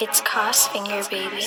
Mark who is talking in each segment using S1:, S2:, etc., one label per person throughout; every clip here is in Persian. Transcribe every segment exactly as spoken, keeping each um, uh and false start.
S1: It's Crossfinger, baby.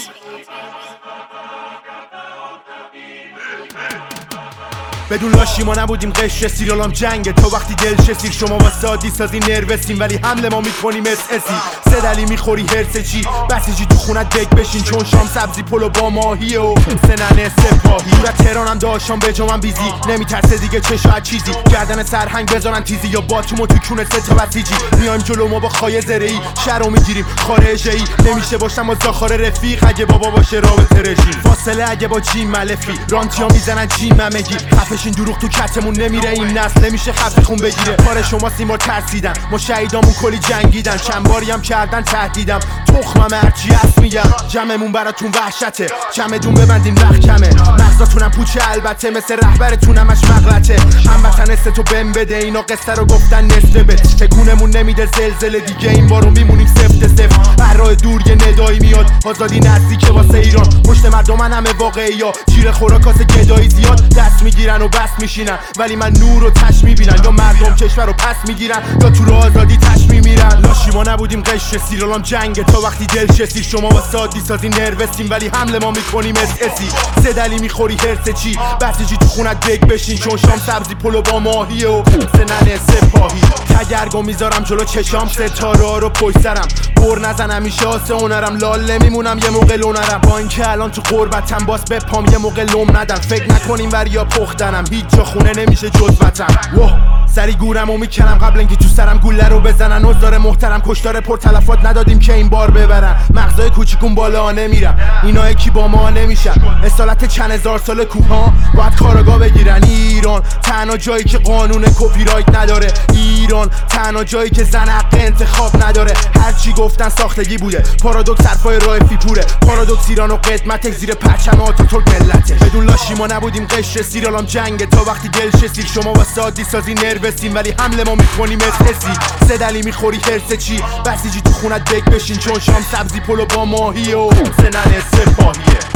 S2: بدون لاشی ما نبودیم قشر سیرالام جنگه تا وقتی دل شسیر شما واسادی سازی نروسیم ولی حمله ما میکنیم اس اسی سه دلی میخوری هرسه چی بسیجی تو خونت دک بشین چون شام سبزی پلو با ماهیه و سننه سپاهی دور تهرانم داشتم به جامم بیزی نمیترسه دیگه چشا چیزی گردن سرهنگ بزنن تیزی یا باتومو تو کونه سه تا بسیجی میایم جلو ما با خای زره‌ای شهرو میگیریم خارجی نمیشه باشم با زاخار رفیق اگه بابا باشه رابطه رژیم فاصله اگه با جیم ملفی رانتیا میزنن جیم مگی این دروغ تو کتمون نمیره این نسل نمیشه خط خون بگیره کار شما سیمار ترسیدن ما شهیدامون کلی جنگیدن چند باری هم کردن تهدیدم تخمم هرچی هست میگم جمعمون براتون وحشته جمعتون ببندین وقت کمه مغزاتونم پوچه البته مثل رهبرتونمش مغلطه هموطن است تو بهم بده اینا قصه رو گفتن نصفه بده تکونمون نمیده زلزله دیگه این بارو میمونیم سفت سفت هر راه دور یه ندایی میاد آزادی نزدیکه واسه ایران پشت مردمن همه واقعی ها چیره خوراکاس گدایی زیاد دست میگیرن و بس میشینن ولی من نور و تش میبینن یا مردم کشور رو پس میگیرن یا تو رو آزادی تش میمیرن لاشی ما نبودیم قشر سیرالام جنگه تا وقتی دل شسیر شما واسادی سازی نروسیم ولی حمله ما میکنیم اس اسی سه دلی میخوری هرسه چی بسیجی تو خونت دک بشین چون شام سبزی پلو با ماهیه و سننه سپاهی تگرگو میذارم جلو چشام ستاره رو پشت سرم بر نزنم میشه آسه هنرم لاله میمونم یه موقع لونرم با اینکه الان تو قربتم باز به پام یه موقع لوم ندم فکر نکنیم وریا پختنم هیچ جا خونه نمیشه جز وطن واه سری گورم و میکنم قبل اینکه تو سرم گوله رو بزنن نزدار محترم کشتار پر تلفات ندادیم که این بار ببرن مغزای کوچیکون بالا نمیرن اینا یکی با ما نمیشن اصالت چند هزار سال کوها باید کارگاه بگیرن ایران تنها جایی که قانون کپی رایت نداره ایران تنها جایی که زن حق انتخاب نداره هرچی گفتن ساختگی بوده پارادوکس حرفای راه فیپوره پارادوکس ایران و قدمت زیر پرچم آتاتورک ملته بدون لاشی ما نبودیم قشر سیرالام جنگه تا وقتی دل شسیر شما واسادی سازی نروسیم ولی حمله ما میکنیم اس اسی سه دلی میخوری هرسه چی بسیجی تو خونت دک بشین چون شام سبزی پلو با ماهیه و سننه سپاهیه